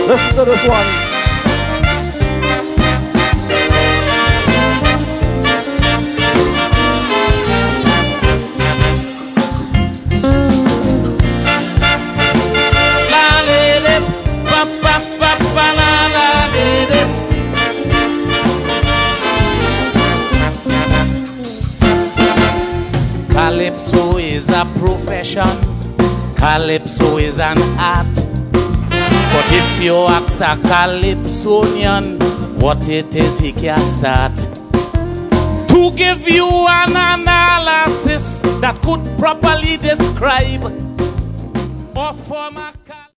Listen to this one. Calypso is a profession, calypso is an art. But if you ask a calypsonian what it is, he can start to give you an analysis that could properly describe or form a